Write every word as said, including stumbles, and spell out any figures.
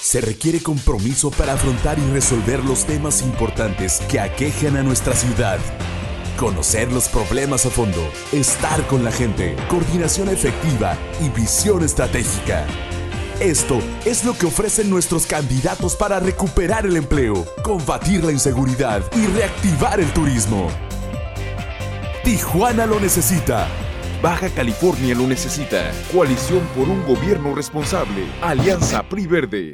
Se requiere compromiso para afrontar y resolver los temas importantes que aquejan a nuestra ciudad. Conocer los problemas a fondo, estar con la gente, coordinación efectiva y visión estratégica. Esto es lo que ofrecen nuestros candidatos para recuperar el empleo, combatir la inseguridad y reactivar el turismo. Tijuana lo necesita. Baja California lo necesita. Coalición por un gobierno responsable. Alianza P R I Verde.